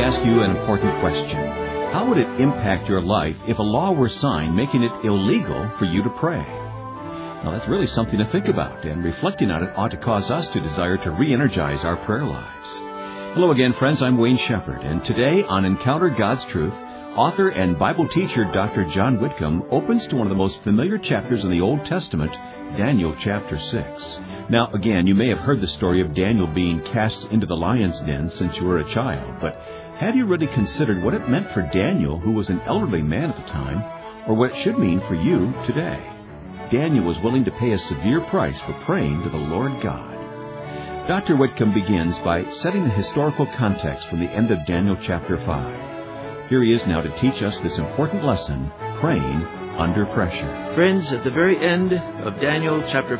ask you an important question. How would it impact your life if a law were signed making it illegal for you to pray? Now, that's really something to think about, and reflecting on it ought to cause us to desire to re-energize our prayer lives. Hello again, friends. I'm Wayne Shepherd, and today on Encounter God's Truth, author and Bible teacher Dr. John Whitcomb opens to one of the most familiar chapters in the Old Testament, Daniel chapter 6. Now, again, you may have heard the story of Daniel being cast into the lion's den since you were a child, but have you really considered what it meant for Daniel, who was an elderly man at the time, or what it should mean for you today? Daniel was willing to pay a severe price for praying to the Lord God. Dr. Whitcomb begins by setting the historical context from the end of Daniel chapter 5. Here he is now to teach us this important lesson, praying under pressure. Friends, at the very end of Daniel chapter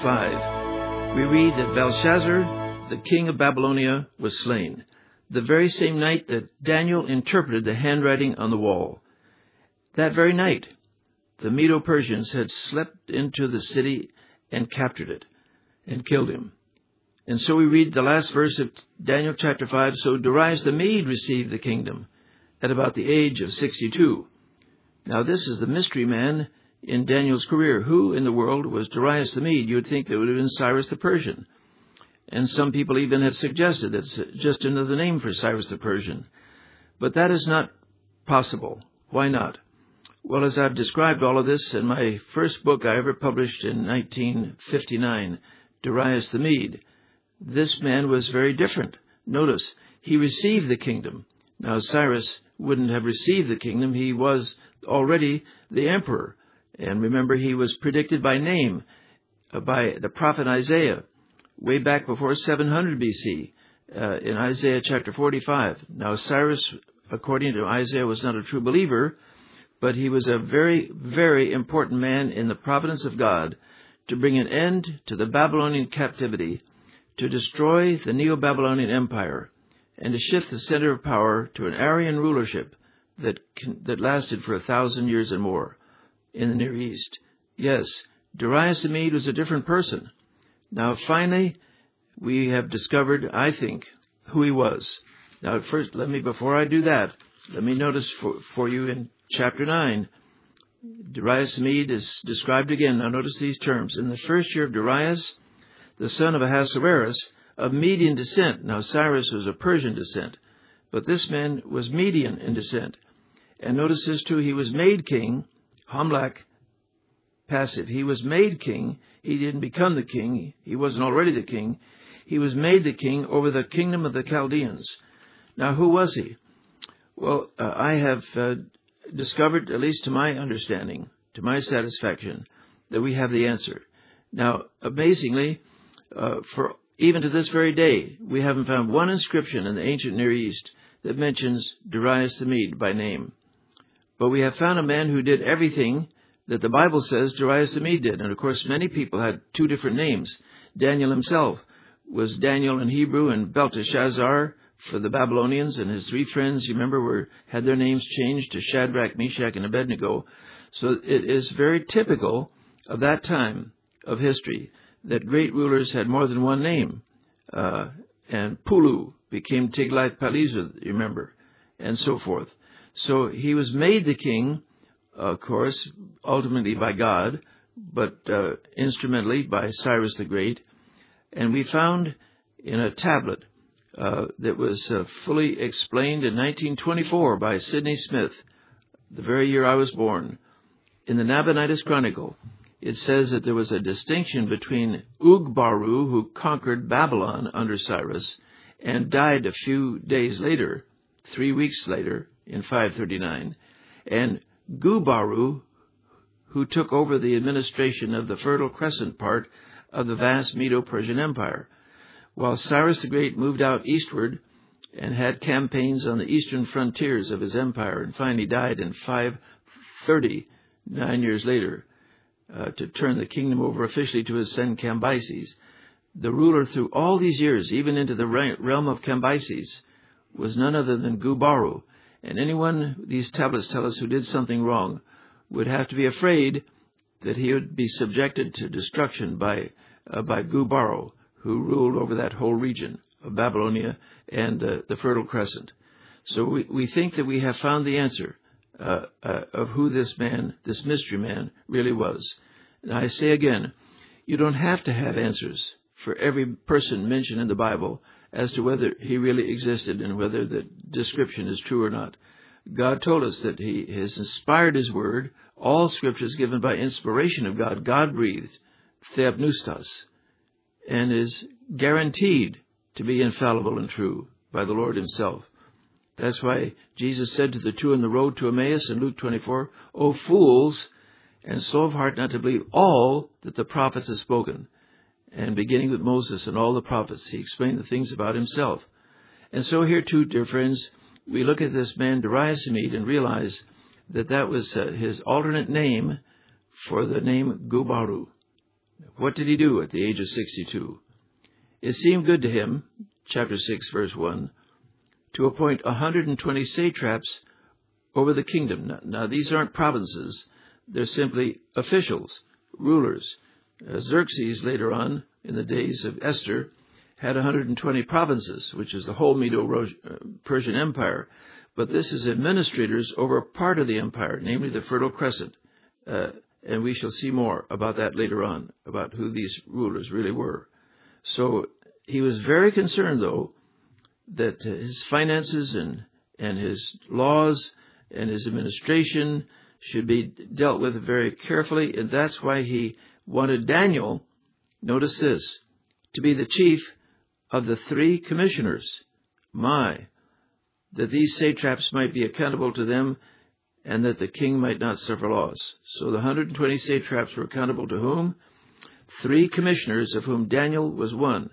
5, we read that Belshazzar, the king of Babylonia, was slain, the very same night that Daniel interpreted the handwriting on the wall. That very night, the Medo-Persians had swept into the city and captured it and killed him. And so we read the last verse of Daniel chapter 5, so Darius the Mede received the kingdom at about the age of 62. Now this is the mystery man in Daniel's career. Who in the world was Darius the Mede? You would think that it would have been Cyrus the Persian. And some people even have suggested it's just another name for Cyrus the Persian. But that is not possible. Why not? Well, as I've described all of this in my first book I ever published in 1959, Darius the Mede, this man was very different. Notice, he received the kingdom. Now, Cyrus wouldn't have received the kingdom. He was already the emperor. And remember, he was predicted by name by the prophet Isaiah way back before 700 BC in Isaiah chapter 45. Now, Cyrus, according to Isaiah, was not a true believer, but he was a very, very important man in the providence of God to bring an end to the Babylonian captivity, to destroy the Neo-Babylonian Empire, and to shift the center of power to an Aryan rulership that lasted for 1,000 years and more in the Near East. Yes, Darius the Mede was a different person. Now, finally, we have discovered, I think, who he was. Now, first, before I do that, let me notice for you in chapter 9, Darius the Mede is described again. Now, notice these terms. In the first year of Darius, the son of Ahasuerus, of Median descent. Now, Cyrus was of Persian descent, but this man was Median in descent. And notice this too, he was made king, Hamlach, passive. He was made king. He didn't become the king. He wasn't already the king. He was made the king over the kingdom of the Chaldeans. Now, who was he? Well, I have discovered, at least to my understanding, to my satisfaction, that we have the answer. Now, amazingly, for even to this very day, we haven't found one inscription in the ancient Near East that mentions Darius the Mede by name. But we have found a man who did everything that the Bible says Darius the Mede did. And, of course, many people had two different names. Daniel himself was Daniel in Hebrew and Belteshazzar for the Babylonians. And his three friends, you remember, had their names changed to Shadrach, Meshach, and Abednego. So it is very typical of that time of history that great rulers had more than one name. And Pulu became Tiglath-Pileser, you remember, and so forth. So he was made the king, of course, ultimately by God, but instrumentally by Cyrus the Great. And we found in a tablet that was fully explained in 1924 by Sidney Smith, the very year I was born, in the Nabonidus Chronicle, it says that there was a distinction between Ugbaru, who conquered Babylon under Cyrus and died a few days later, 3 weeks later, in 539, and Gubaru, who took over the administration of the Fertile Crescent part of the vast Medo-Persian Empire, while Cyrus the Great moved out eastward and had campaigns on the eastern frontiers of his empire and finally died in 530, 9 years later, to turn the kingdom over officially to his son Cambyses. The ruler through all these years, even into the realm of Cambyses, was none other than Gubaru. And anyone, these tablets tell us, who did something wrong would have to be afraid that he would be subjected to destruction by Gubaru, who ruled over that whole region of Babylonia and the Fertile Crescent. So we think that we have found the answer of who this man, this mystery man, really was. And I say again, you don't have to have answers for every person mentioned in the Bible as to whether he really existed and whether the description is true or not. God told us that He has inspired His Word. All Scripture is given by inspiration of God, God-breathed, theopneustos, and is guaranteed to be infallible and true by the Lord Himself. That's why Jesus said to the two on the road to Emmaus in Luke 24, "O fools, and slow of heart not to believe all that the prophets have spoken." And beginning with Moses and all the prophets, He explained the things about Himself. And so here too, dear friends, we look at this man Darius the Mede and realize that that was his alternate name for the name Gubaru. What did he do at the age of 62? It seemed good to him, chapter 6, verse 1, to appoint 120 satraps over the kingdom. Now these aren't provinces. They're simply officials, rulers. Xerxes, later on, in the days of Esther, had 120 provinces, which is the whole Medo-Persian Empire. But this is administrators over part of the empire, namely the Fertile Crescent. And we shall see more about that later on, about who these rulers really were. So he was very concerned, though, that his finances and his laws and his administration should be dealt with very carefully. And that's why he wanted Daniel, notice this, to be the chief of the 3 commissioners, that these satraps might be accountable to them and that the king might not suffer loss. So the 120 satraps were accountable to whom? 3 commissioners, of whom Daniel was one.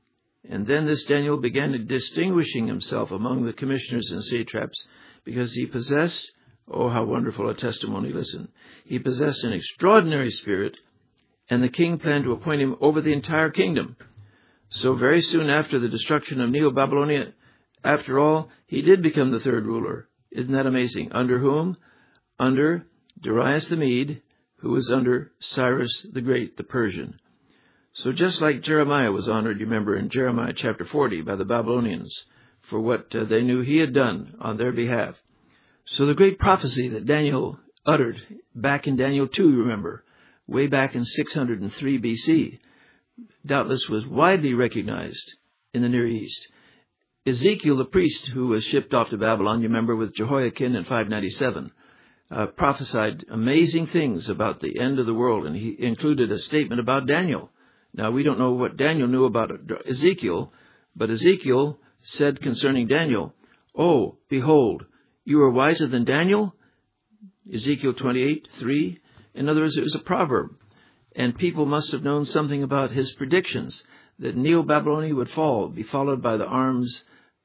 And then this Daniel began distinguishing himself among the commissioners and satraps because he possessed, oh, how wonderful a testimony, listen. He possessed an extraordinary spirit, and the king planned to appoint him over the entire kingdom. So very soon after the destruction of Neo-Babylonia, after all, he did become the 3rd ruler. Isn't that amazing? Under whom? Under Darius the Mede, who was under Cyrus the Great, the Persian. So just like Jeremiah was honored, you remember, in Jeremiah chapter 40 by the Babylonians for what they knew he had done on their behalf. So the great prophecy that Daniel uttered back in Daniel 2, you remember, way back in 603 BC, doubtless was widely recognized in the Near East. Ezekiel, the priest who was shipped off to Babylon, you remember, with Jehoiakim in 597, prophesied amazing things about the end of the world, and he included a statement about Daniel. Now, we don't know what Daniel knew about Ezekiel, but Ezekiel said concerning Daniel, "Oh, behold, you are wiser than Daniel?" Ezekiel 28:3. In other words, it was a proverb. And people must have known something about his predictions, that Neo-Babylonia would fall, be followed by the arms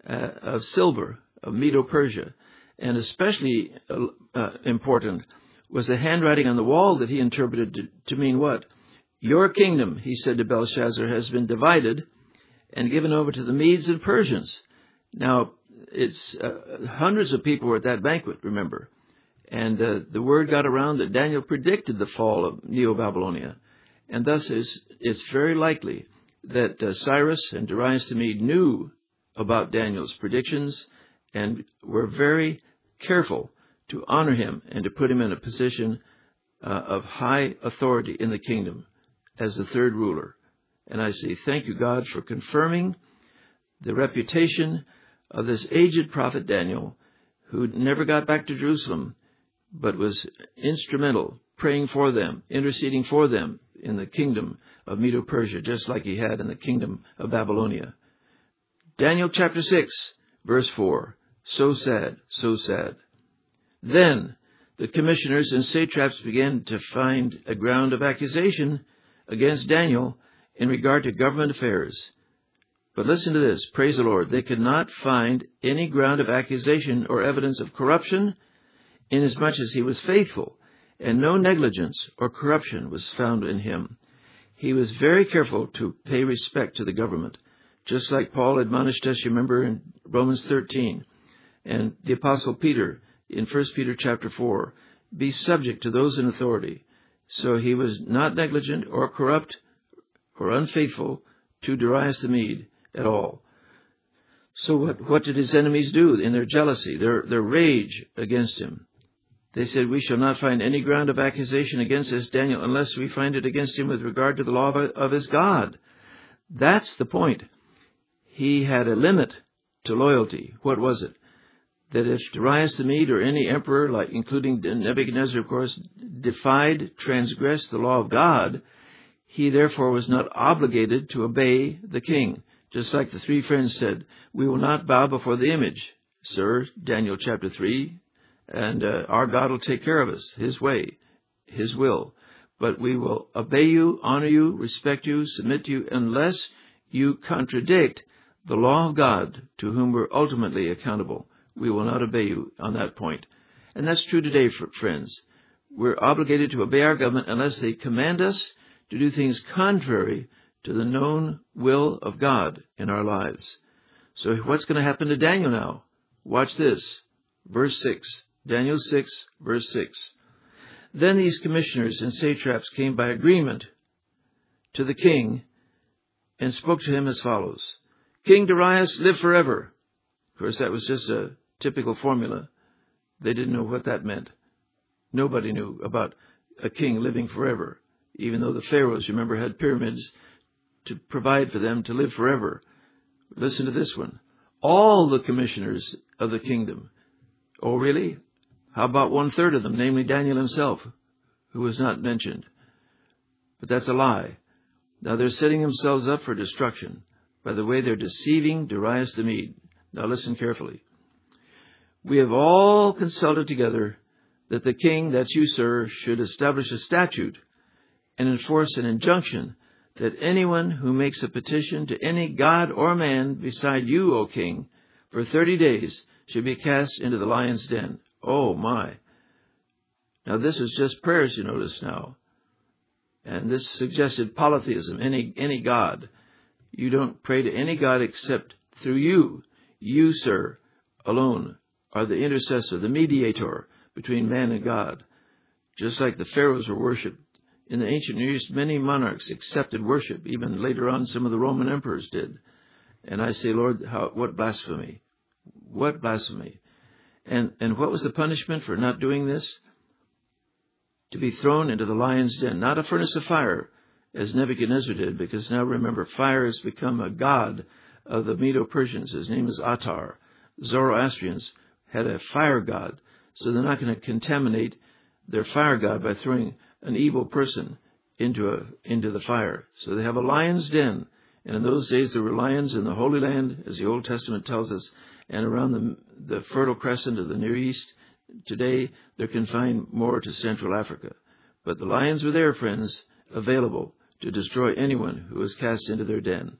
of silver, of Medo-Persia. And especially important was the handwriting on the wall that he interpreted to mean what? Your kingdom, he said to Belshazzar, has been divided and given over to the Medes and Persians. Now, it's hundreds of people were at that banquet, remember. And the word got around that Daniel predicted the fall of Neo-Babylonia. And thus it's very likely that Cyrus and Darius the Mede knew about Daniel's predictions and were very careful to honor him and to put him in a position of high authority in the kingdom as the 3rd ruler. And I say, thank you, God, for confirming the reputation of this aged prophet Daniel, who never got back to Jerusalem, but was instrumental, praying for them, interceding for them in the kingdom of Medo-Persia, just like he had in the kingdom of Babylonia. Daniel chapter 6, verse 4. So sad, so sad. Then the commissioners and satraps began to find a ground of accusation against Daniel in regard to government affairs. But listen to this, praise the Lord. They could not find any ground of accusation or evidence of corruption, inasmuch as he was faithful, and no negligence or corruption was found in him. He was very careful to pay respect to the government, just like Paul admonished us, you remember, in Romans 13, and the Apostle Peter in 1 Peter chapter 4, be subject to those in authority. So he was not negligent or corrupt or unfaithful to Darius the Mede at all. So what did his enemies do in their jealousy, their rage against him? They said, "We shall not find any ground of accusation against this Daniel unless we find it against him with regard to the law of his God." That's the point. He had a limit to loyalty. What was it? That if Darius the Mede or any emperor, like including Nebuchadnezzar, of course, defied, transgressed the law of God, he therefore was not obligated to obey the king. Just like the three friends said, "We will not bow before the image, sir," Daniel chapter 3, "and our God will take care of us, his way, his will. But we will obey you, honor you, respect you, submit to you, unless you contradict the law of God, to whom we're ultimately accountable. We will not obey you on that point." And that's true today, friends. We're obligated to obey our government unless they command us to do things contrary to the known will of God in our lives. So what's going to happen to Daniel now? Watch this. Verse 6. Daniel 6, verse 6. "Then these commissioners and satraps came by agreement to the king and spoke to him as follows. 'King Darius, live forever.'" Of course, that was just a typical formula. They didn't know what that meant. Nobody knew about a king living forever, even though the pharaohs, remember, had pyramids to provide for them to live forever. Listen to this one. "All the commissioners of the kingdom." Oh, really? How about 1/3 of them, namely Daniel himself, who was not mentioned? But that's a lie. Now they're setting themselves up for destruction by the way they're deceiving Darius the Mede. Now listen carefully. "We have all consulted together that the king, that's you, sir, should establish a statute and enforce an injunction that anyone who makes a petition to any god or man beside you, O king, for 30 days should be cast into the lion's den." Oh, my. Now, this is just prayers, you notice now. And this suggested polytheism, any god. You don't pray to any god except through you. You, sir, alone are the intercessor, the mediator between man and God. Just like the pharaohs were worshipped. In the ancient Near East, many monarchs accepted worship. Even later on, some of the Roman emperors did. And I say, Lord, what blasphemy. What blasphemy. And what was the punishment for not doing this? To be thrown into the lion's den. Not a furnace of fire, as Nebuchadnezzar did, because now remember, fire has become a god of the Medo-Persians. His name is Atar. Zoroastrians had a fire god, so they're not going to contaminate their fire god by throwing an evil person into the fire. So they have a lion's den. And in those days, there were lions in the Holy Land, as the Old Testament tells us, and around the Fertile Crescent of the Near East. Today, they're confined more to Central Africa. But the lions were there, friends, available to destroy anyone who was cast into their den.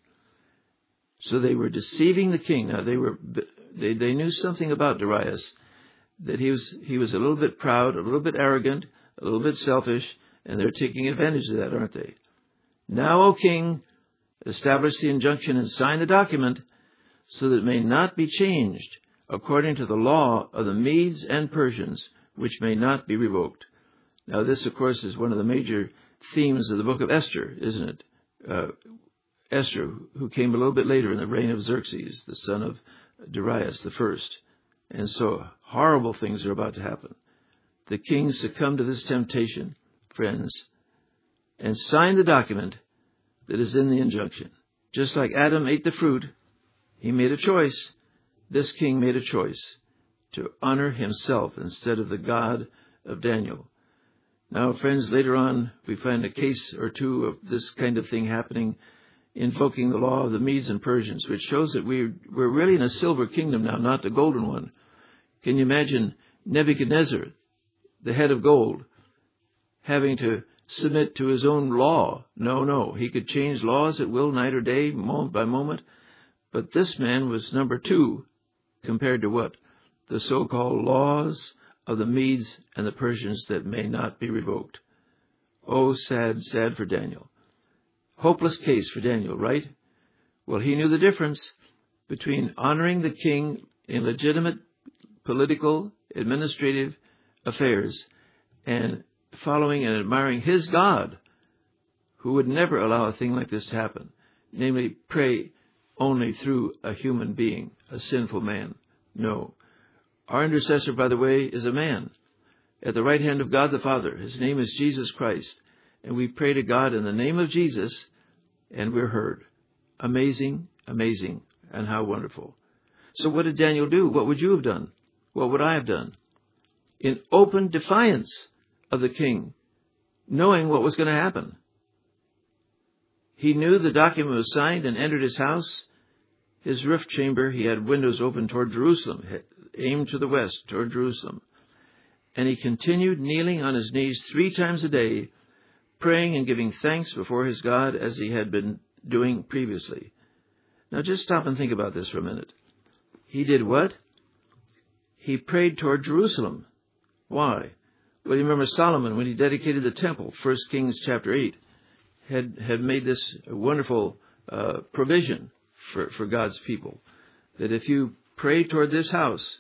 So they were deceiving the king. Now, they knew something about Darius, that he was a little bit proud, a little bit arrogant, a little bit selfish, and they're taking advantage of that, aren't they? "Now, O king, establish the injunction and sign the document so that it may not be changed according to the law of the Medes and Persians, which may not be revoked." Now, this, of course, is one of the major themes of the book of Esther, isn't it? Esther, who came a little bit later in the reign of Xerxes, the son of Darius the first. And so horrible things are about to happen. The king succumbed to this temptation, friends, and signed the document that is in the injunction. Just like Adam ate the fruit, he made a choice. This king made a choice to honor himself instead of the God of Daniel. Now, friends, later on, we find a case or two of this kind of thing happening, invoking the law of the Medes and Persians, which shows that we're really in a silver kingdom now, not the golden one. Can you imagine Nebuchadnezzar, the head of gold, having to submit to his own law? No. He could change laws at will, night or day, moment by moment. But this man was number 2 compared to what? The so-called laws of the Medes and the Persians that may not be revoked. Oh, sad, sad for Daniel. Hopeless case for Daniel, right? Well, he knew the difference between honoring the king in legitimate political, administrative affairs and following and admiring his God, who would never allow a thing like this to happen. Namely, pray only through a human being, a sinful man. No. Our intercessor, by the way, is a man at the right hand of God the Father. His name is Jesus Christ. And we pray to God in the name of Jesus, and we're heard. Amazing, amazing, and how wonderful. So what did Daniel do? What would you have done? What would I have done? In open defiance of the king, knowing what was going to happen. He knew the document was signed and entered his house. His roof chamber, he had windows open toward Jerusalem, aimed to the west, toward Jerusalem. And he continued kneeling on his knees 3 times a day, praying and giving thanks before his God as he had been doing previously. Now just stop and think about this for a minute. He did what? He prayed toward Jerusalem. Why? Well, you remember Solomon, when he dedicated the temple, 1 Kings chapter 8, had made this wonderful provision for God's people, that if you pray toward this house,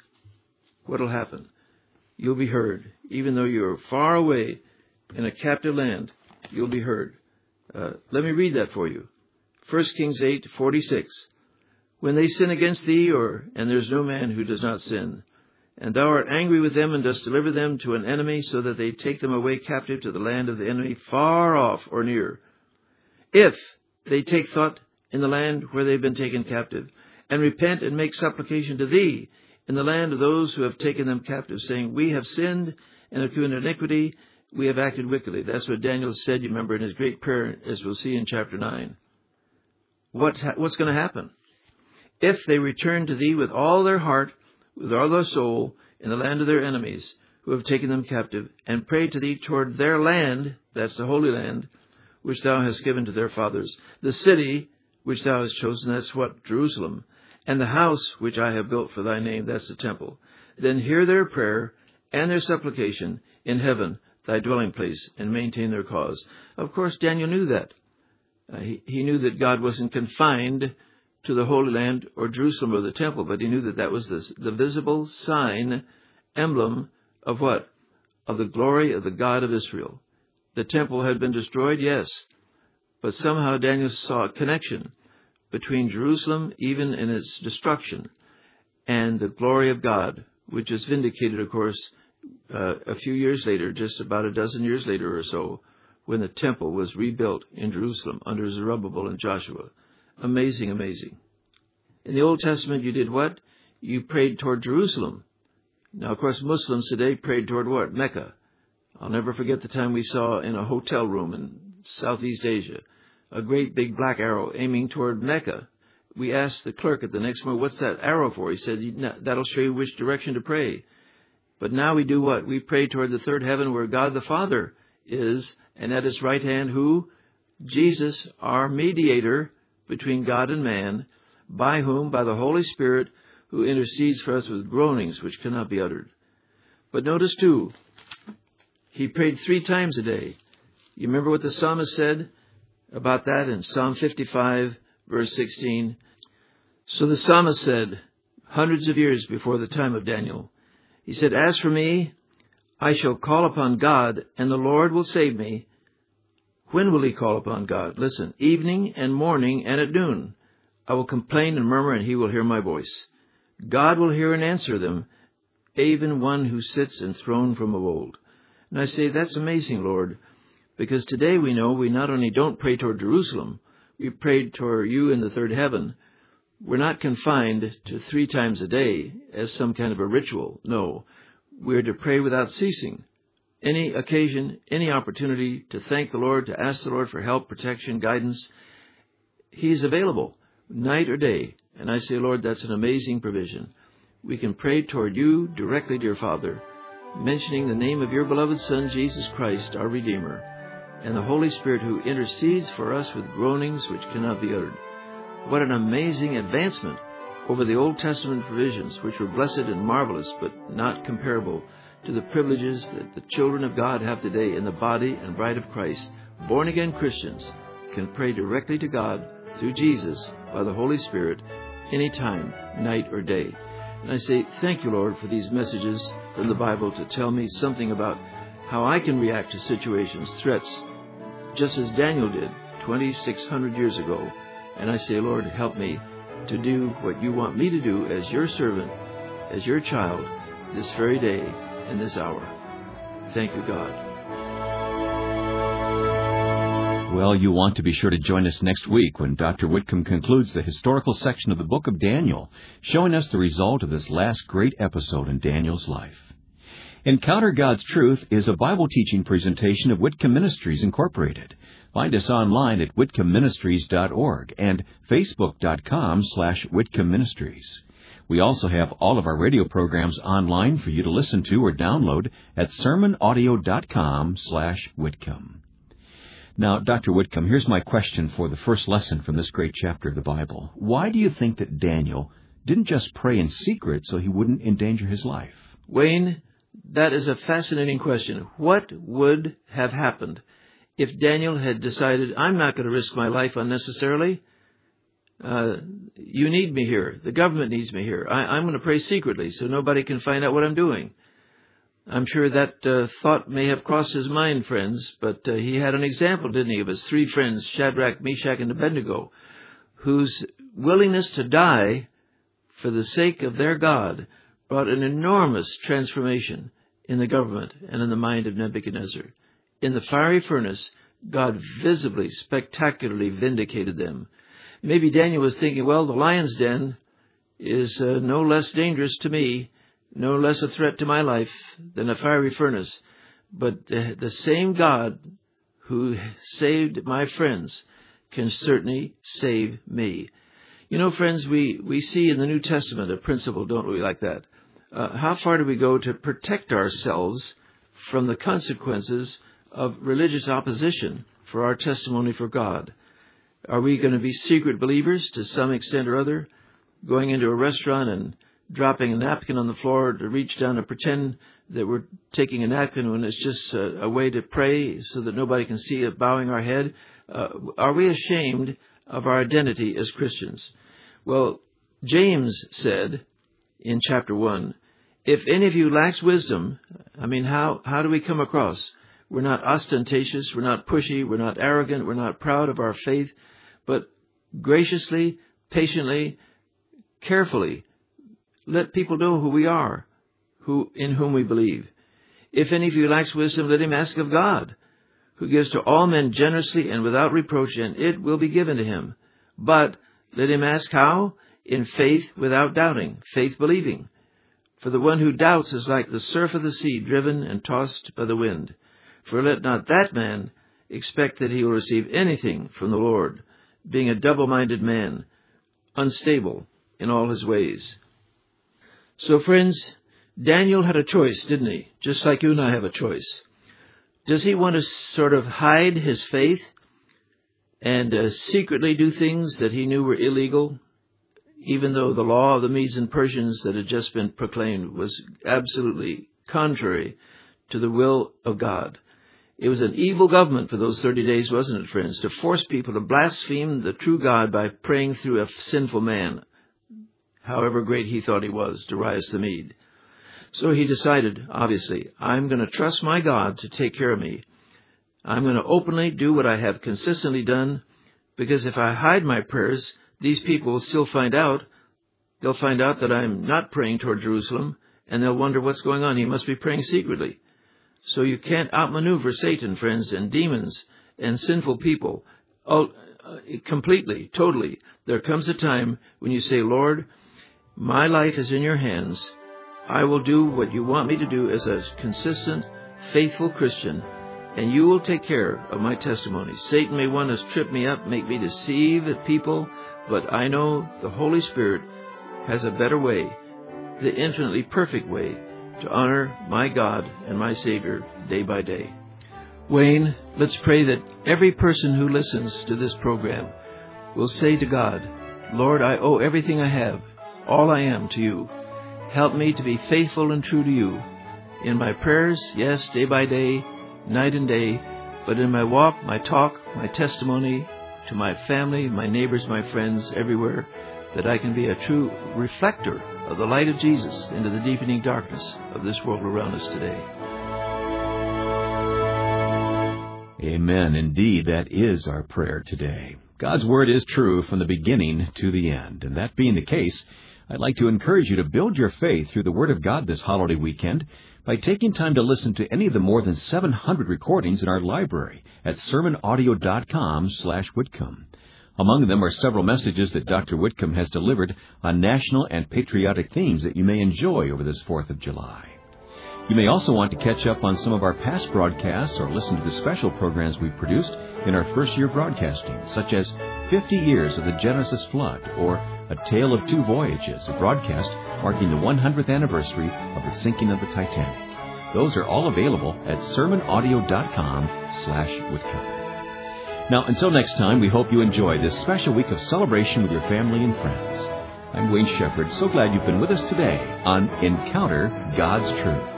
what will happen? You'll be heard. Even though you're far away in a captive land, you'll be heard. Let me read that for you. 1 Kings 8:46. When they sin against thee, and there's no man who does not sin, and thou art angry with them and dost deliver them to an enemy, so that they take them away captive to the land of the enemy, far off or near. If they take thought in the land where they've been taken captive, and repent and make supplication to thee in the land of those who have taken them captive, saying, we have sinned and have committed iniquity, we have acted wickedly. That's what Daniel said, you remember, in his great prayer, as we'll see in chapter 9. What's going to happen? If they return to thee with all their heart, with all their soul, in the land of their enemies, who have taken them captive, and pray to thee toward their land, that's the Holy Land, which thou hast given to their fathers, the city which thou hast chosen, that's what? Jerusalem, and the house which I have built for thy name, that's the temple. Then hear their prayer and their supplication in heaven, thy dwelling place, and maintain their cause. Of course, Daniel knew that. He knew that God wasn't confined to the Holy Land or Jerusalem or the temple, but he knew that that was the visible sign, emblem of what? Of the glory of the God of Israel. The temple had been destroyed, yes, but somehow Daniel saw a connection between Jerusalem, even in its destruction, and the glory of God, which is vindicated, of course, a few years later, just about a dozen years later or so, when the temple was rebuilt in Jerusalem under Zerubbabel and Joshua. Amazing, amazing. In the Old Testament, you did what? You prayed toward Jerusalem. Now, of course, Muslims today prayed toward what? Mecca. I'll never forget the time we saw in a hotel room in Southeast Asia a great big black arrow aiming toward Mecca. We asked the clerk at the next moment, what's that arrow for? He said, that'll show you which direction to pray. But now we do what? We pray toward the third heaven where God the Father is, and at his right hand, who? Jesus, our mediator between God and man, by whom? By the Holy Spirit, who intercedes for us with groanings which cannot be uttered. But notice too, he prayed 3 times a day. You remember what the psalmist said about that in Psalm 55, verse 16? So the psalmist said, hundreds of years before the time of Daniel, he said, as for me, I shall call upon God, and the Lord will save me. When will he call upon God? Listen, evening and morning and at noon. I will complain and murmur, and he will hear my voice. God will hear and answer them, even one who sits enthroned from of old. And I say, that's amazing, Lord, because today we know we not only don't pray toward Jerusalem, we pray toward you in the third heaven. We're not confined to 3 times a day as some kind of a ritual. No, we're to pray without ceasing. Any occasion, any opportunity to thank the Lord, to ask the Lord for help, protection, guidance, he's available night or day. And I say, Lord, that's an amazing provision. We can pray toward you directly, dear Father, mentioning the name of your beloved Son, Jesus Christ, our Redeemer, and the Holy Spirit who intercedes for us with groanings which cannot be uttered. What an amazing advancement over the Old Testament provisions, which were blessed and marvelous, but not comparable to the privileges that the children of God have today in the body and bride of Christ. Born-again Christians can pray directly to God through Jesus by the Holy Spirit anytime, night or day. And I say, thank you, Lord, for these messages from the Bible to tell me something about how I can react to situations, threats, just as Daniel did 2,600 years ago, And I say, Lord, help me to do what you want me to do as your servant, as your child, this very day and this hour. Thank you, God. Well, you want to be sure to join us next week when Dr. Whitcomb concludes the historical section of the book of Daniel, showing us the result of this last great episode in Daniel's life. Encounter God's Truth is a Bible teaching presentation of Whitcomb Ministries, Incorporated. Find us online at whitcombministries.org and facebook.com/Whitcomb Ministries. We also have all of our radio programs online for you to listen to or download at sermonaudio.com/Whitcomb. Now, Dr. Whitcomb, here's my question for the first lesson from this great chapter of the Bible. Why do you think that Daniel didn't just pray in secret so he wouldn't endanger his life? Wayne, that is a fascinating question. What would have happened if Daniel had decided, I'm not going to risk my life unnecessarily? You need me here. The government needs me here. I'm going to pray secretly so nobody can find out what I'm doing. I'm sure that thought may have crossed his mind, friends, but he had an example, didn't he, of his three friends, Shadrach, Meshach, and Abednego, whose willingness to die for the sake of their God brought an enormous transformation in the government and in the mind of Nebuchadnezzar. In the fiery furnace, God visibly, spectacularly vindicated them. Maybe Daniel was thinking, well, the lion's den is no less dangerous to me, no less a threat to my life than a fiery furnace. But the same God who saved my friends can certainly save me. You know, friends, we see in the New Testament a principle, don't we, like that? How far do we go to protect ourselves from the consequences of religious opposition for our testimony for God? Are we going to be secret believers to some extent or other, going into a restaurant and dropping a napkin on the floor to reach down and pretend that we're taking a napkin when it's just a way to pray so that nobody can see it, bowing our head? Are we ashamed of our identity as Christians? Well, James said in chapter 1, if any of you lacks wisdom, how do we come across? We're not ostentatious, we're not pushy, we're not arrogant, we're not proud of our faith, but graciously, patiently, carefully, let people know who we are, in whom we believe. If any of you lacks wisdom, let him ask of God, who gives to all men generously and without reproach, and it will be given to him. But let him ask how? In faith without doubting, faith believing. For the one who doubts is like the surf of the sea, driven and tossed by the wind. For let not that man expect that he will receive anything from the Lord, being a double-minded man, unstable in all his ways. So, friends, Daniel had a choice, didn't he? Just like you and I have a choice. Does he want to sort of hide his faith and secretly do things that he knew were illegal, even though the law of the Medes and Persians that had just been proclaimed was absolutely contrary to the will of God? It was an evil government for those 30 days, wasn't it, friends, to force people to blaspheme the true God by praying through a sinful man, however great he thought he was, Darius the Mede. So he decided, obviously, I'm going to trust my God to take care of me. I'm going to openly do what I have consistently done, because if I hide my prayers, these people will still find out. They'll find out that I'm not praying toward Jerusalem, and they'll wonder what's going on. He must be praying secretly. So you can't outmaneuver Satan, friends, and demons and sinful people completely, totally. There comes a time when you say, Lord, my life is in your hands. I will do what you want me to do as a consistent, faithful Christian, and you will take care of my testimony. Satan may want to trip me up, make me deceive people, but I know the Holy Spirit has a better way, the infinitely perfect way, to honor my God and my Savior day by day. Wayne, let's pray that every person who listens to this program will say to God, Lord, I owe everything I have, all I am, to you. Help me to be faithful and true to you in my prayers, yes, day by day, night and day, but in my walk, my talk, my testimony to my family, my neighbors, my friends, everywhere, that I can be a true reflector of the light of Jesus into the deepening darkness of this world around us today. Amen. Indeed, that is our prayer today. God's Word is true from the beginning to the end. And that being the case, I'd like to encourage you to build your faith through the Word of God this holiday weekend by taking time to listen to any of the more than 700 recordings in our library at sermonaudio.com/Whitcomb. Among them are several messages that Dr. Whitcomb has delivered on national and patriotic themes that you may enjoy over this 4th of July. You may also want to catch up on some of our past broadcasts or listen to the special programs we've produced in our first year broadcasting, such as 50 Years of the Genesis Flood or A Tale of Two Voyages, a broadcast marking the 100th anniversary of the sinking of the Titanic. Those are all available at sermonaudio.com/Whitcomb. Now, until next time, we hope you enjoy this special week of celebration with your family and friends. I'm Wayne Shepherd. So glad you've been with us today on Encounter God's Truth.